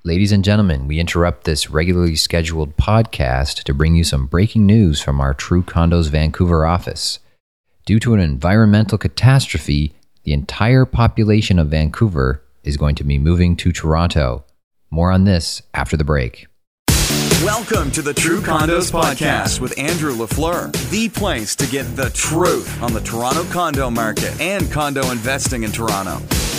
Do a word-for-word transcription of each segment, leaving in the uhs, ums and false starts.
Ladies and gentlemen, we interrupt this regularly scheduled podcast to bring you some breaking news from our True Condos Vancouver office. Due to an environmental catastrophe, the entire population of Vancouver is going to be moving to Toronto. More on this after the break. Welcome to the True Condos Podcast with Andrew LaFleur, the place to get the truth on the Toronto condo market and condo investing in Toronto.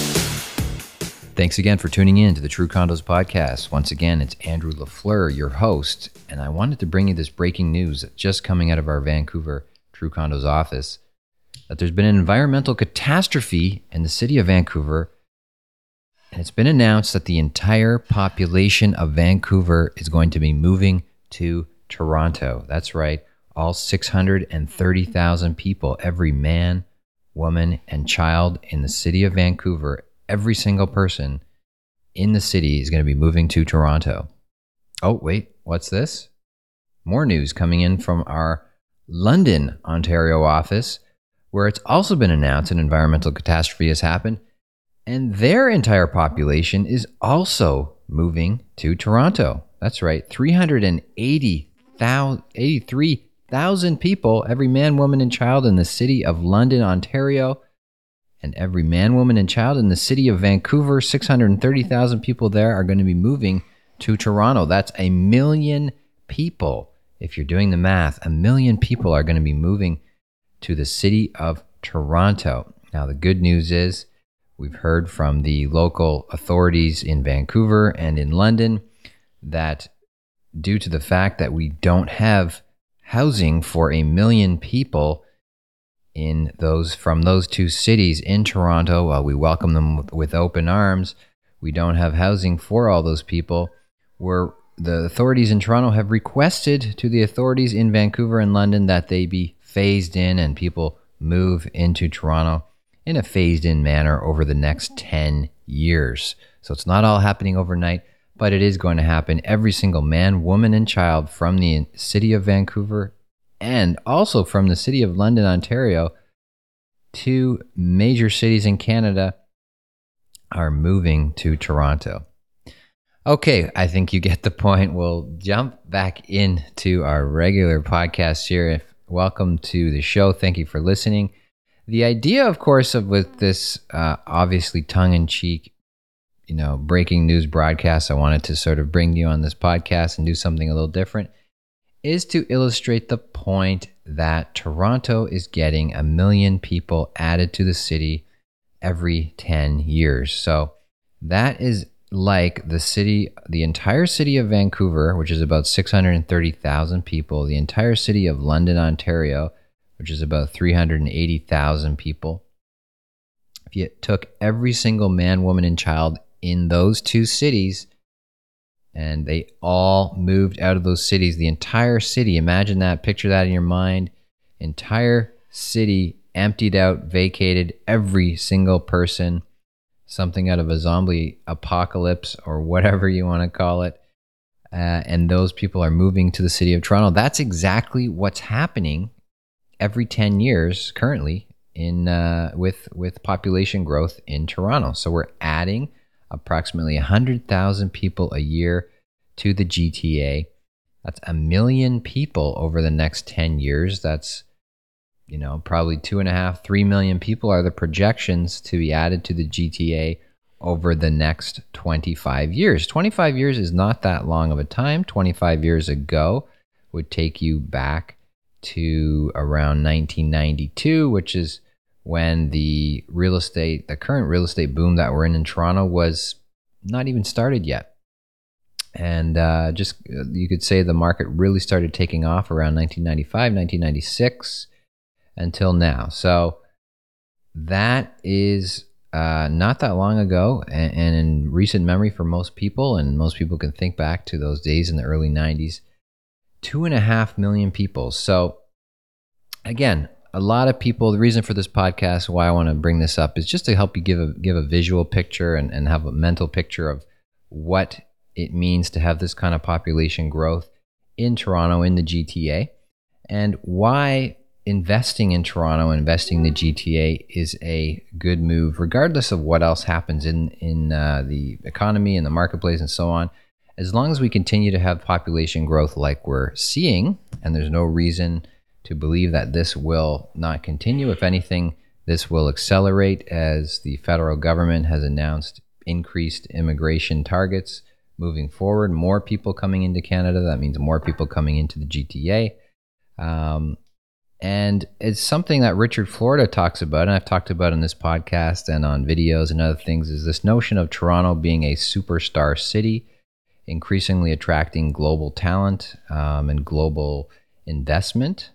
Thanks again for tuning in to the True Condos Podcast. Once again, it's Andrew LaFleur, your host, and I wanted to bring you this breaking news just coming out of our Vancouver True Condos office, that there's been an environmental catastrophe in the city of Vancouver, and it's been announced that the entire population of Vancouver is going to be moving to Toronto. That's right, all six hundred thirty thousand people, every man, woman, and child in the city of Vancouver, every single person in the city is going to be moving to Toronto. Oh, wait, what's this? More news coming in from our London, Ontario office, where it's also been announced an environmental catastrophe has happened, and their entire population is also moving to Toronto. That's right, three hundred eighty-three thousand people, every man, woman, and child in the city of London, Ontario, and every man, woman, and child in the city of Vancouver, six hundred thirty thousand people there are going to be moving to Toronto. That's a million people. If you're doing the math, a million people are going to be moving to the city of Toronto. Now, the good news is we've heard from the local authorities in Vancouver and in London that due to the fact that we don't have housing for a million people in those from those two cities in Toronto, while we welcome them with, with open arms, we don't have housing for all those people. Where the authorities in Toronto have requested to the authorities in Vancouver and London that they be phased in and people move into Toronto in a phased in manner over the next ten years. So it's not all happening overnight, but it is going to happen. Every single man, woman, and child from the city of Vancouver and also from the city of London, Ontario, two major cities in Canada, are moving to Toronto. Okay, I think you get the point. We'll jump back into our regular podcast here. Welcome to the show. Thank you for listening. The idea, of course, of with this uh, obviously tongue-in-cheek, you know, breaking news broadcast, I wanted to sort of bring you on this podcast and do something a little different, is to illustrate the point that Toronto is getting a million people added to the city every ten years. So that is like the city, the entire city of Vancouver, which is about six hundred thirty thousand people, the entire city of London, Ontario, which is about three hundred eighty thousand people. If you took every single man, woman, and child in those two cities, and they all moved out of those cities, the entire city, imagine that, picture that in your mind, entire city emptied out, vacated, every single person, something out of a zombie apocalypse or whatever you want to call it, uh, and those people are moving to the city of Toronto. That's exactly what's happening every ten years currently in uh, with with population growth in Toronto. So we're adding approximately one hundred thousand people a year to the G T A. That's a million people over the next ten years. That's, you know, probably two and a half, three million people are the projections to be added to the G T A over the next twenty-five years. twenty-five years is not that long of a time. twenty-five years ago would take you back to around nineteen ninety-two, which is when the real estate, the current real estate boom that we're in in Toronto was not even started yet. And uh, just, you could say the market really started taking off around nineteen ninety-five, nineteen ninety-six until now. So that is uh, not that long ago, and, and in recent memory for most people, and most people can think back to those days in the early nineties, two and a half million people. So again, a lot of people, the reason for this podcast, why I want to bring this up, is just to help you give a give a visual picture and, and have a mental picture of what it means to have this kind of population growth in Toronto, in the G T A, and why investing in Toronto, investing in the G T A is a good move, regardless of what else happens in, in uh, the economy and the marketplace and so on. As long as we continue to have population growth like we're seeing, and there's no reason to believe that this will not continue. If anything, this will accelerate as the federal government has announced increased immigration targets moving forward. More people coming into Canada, that means more people coming into the G T A. Um, and it's something that Richard Florida talks about, and I've talked about in this podcast and on videos and other things, is this notion of Toronto being a superstar city, increasingly attracting global talent um, and global investment.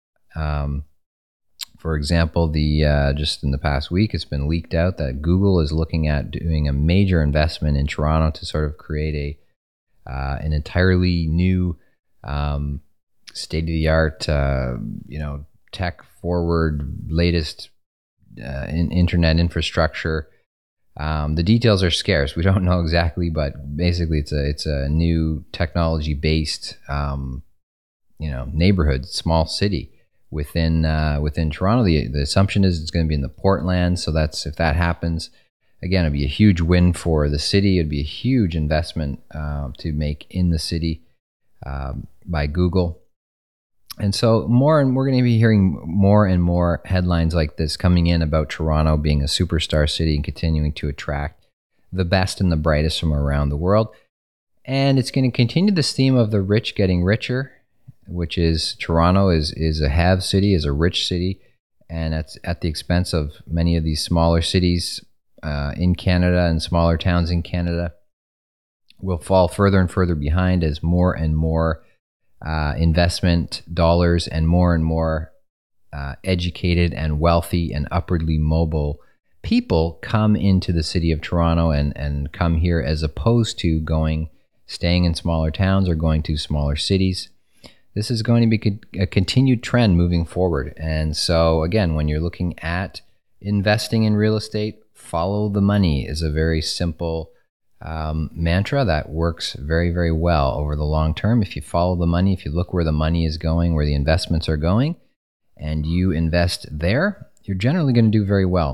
Um, for example, the uh, just in the past week, it's been leaked out that Google is looking at doing a major investment in Toronto to sort of create a uh, an entirely new, um, state-of-the-art, uh, you know, tech-forward, latest uh, in internet infrastructure. Um, the details are scarce. We don't know exactly, but basically, it's a it's a new technology-based, um, you know, neighborhood, small city within uh, within Toronto. The the assumption is it's going to be in the Portland. So that's if that happens, again, it'd be a huge win for the city. It'd be a huge investment uh, to make in the city um, by Google. And so more, and we're going to be hearing more and more headlines like this coming in about Toronto being a superstar city and continuing to attract the best and the brightest from around the world. And it's going to continue this theme of the rich getting richer, which is Toronto is is a have city, is a rich city, and it's at the expense of many of these smaller cities uh, in Canada and smaller towns in Canada will fall further and further behind as more and more Uh, investment dollars and more and more uh, educated and wealthy and upwardly mobile people come into the city of Toronto and, and come here, as opposed to going, staying in smaller towns or going to smaller cities. This is going to be a continued trend moving forward. And so again, when you're looking at investing in real estate, follow the money is a very simple Um, mantra that works very, very well over the long term. If you follow the money, if you look where the money is going, where the investments are going, and you invest there, you're generally going to do very well.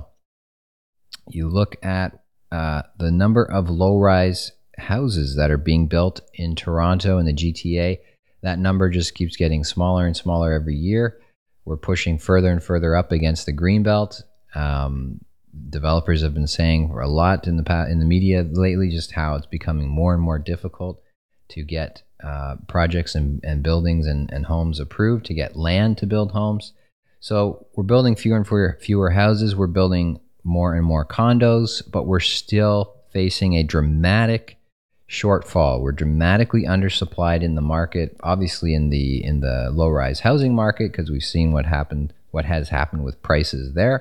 You look at uh, the number of low-rise houses that are being built in Toronto and the G T A. That number just keeps getting smaller and smaller every year. We're pushing further and further up against the Greenbelt. Um, Developers have been saying for a lot in the past, in the media lately, just how it's becoming more and more difficult to get uh, projects and, and buildings and, and homes approved, to get land to build homes. So we're building fewer and fewer, fewer houses. We're building more and more condos, but we're still facing a dramatic shortfall. We're dramatically undersupplied in the market, obviously in the in the low-rise housing market, because we've seen what happened, what has happened with prices there.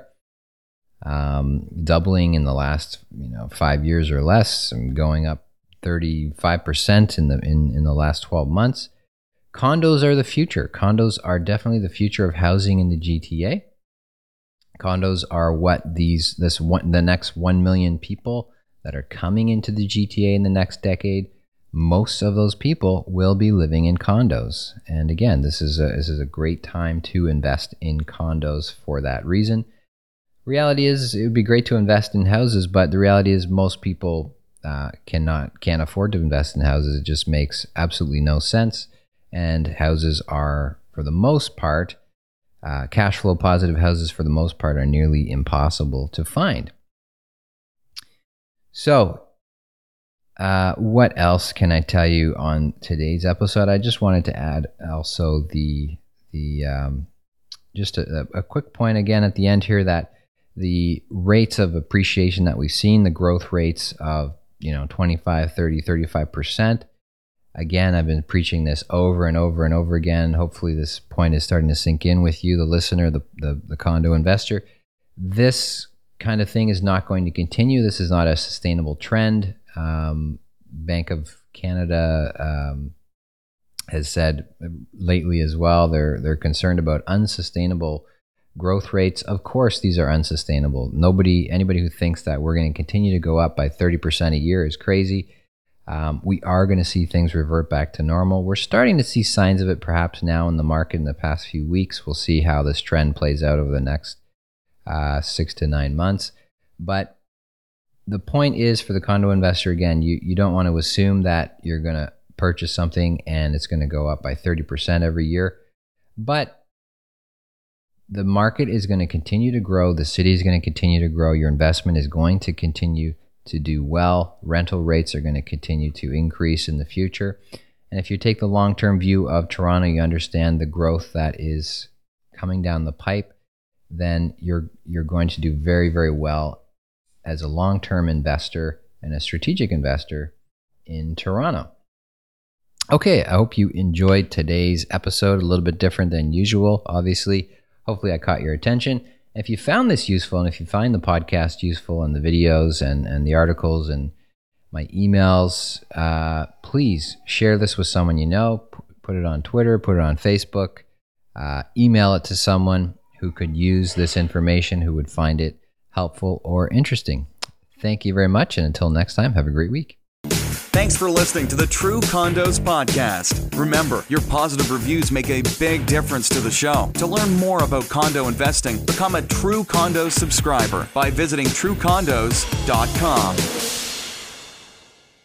Um, doubling in the last, you know, five years or less, and going up thirty-five percent in the in, in the last twelve months. Condos are the future. Condos are definitely the future of housing in the G T A. Condos are what these this one the next one million people that are coming into the G T A in the next decade. Most of those people will be living in condos. And again, this is a this is a great time to invest in condos for that reason. Reality is, it would be great to invest in houses, but the reality is most people uh, cannot can't afford to invest in houses. It just makes absolutely no sense. And houses are, for the most part, uh, cash flow positive houses for the most part are nearly impossible to find. So, uh, what else can I tell you on today's episode? I just wanted to add also the the um, just a, a quick point again at the end here, that the rates of appreciation that we've seen, the growth rates of, you know, twenty-five, thirty, thirty-five percent. Again, I've been preaching this over and over and over again. Hopefully this point is starting to sink in with you, the listener, the, the, the condo investor. This kind of thing is not going to continue. This is not a sustainable trend. Um, Bank of Canada um, has said lately as well, they're they're concerned about unsustainable growth rates. Of course, these are unsustainable. Nobody, anybody who thinks that we're going to continue to go up by thirty percent a year is crazy. Um, we are going to see things revert back to normal. We're starting to see signs of it perhaps now in the market in the past few weeks. We'll see how this trend plays out over the next uh, six to nine months. But the point is, for the condo investor, again, you, you don't want to assume that you're going to purchase something and it's going to go up by thirty percent every year. But the market is going to continue to grow. The city is going to continue to grow. Your investment is going to continue to do well. Rental rates are going to continue to increase in the future. And if you take the long-term view of Toronto, you understand the growth that is coming down the pipe, then you're you're going to do very, very well as a long-term investor and a strategic investor in Toronto. Okay, I hope you enjoyed today's episode. A little bit different than usual, obviously. Hopefully I caught your attention. If you found this useful, and if you find the podcast useful and the videos and, and the articles and my emails, uh, please share this with someone you know. P- put it on Twitter, put it on Facebook, uh, email it to someone who could use this information, who would find it helpful or interesting. Thank you very much, and until next time, have a great week. Thanks for listening to the True Condos Podcast. Remember, your positive reviews make a big difference to the show. To learn more about condo investing, become a True Condos subscriber by visiting true condos dot com.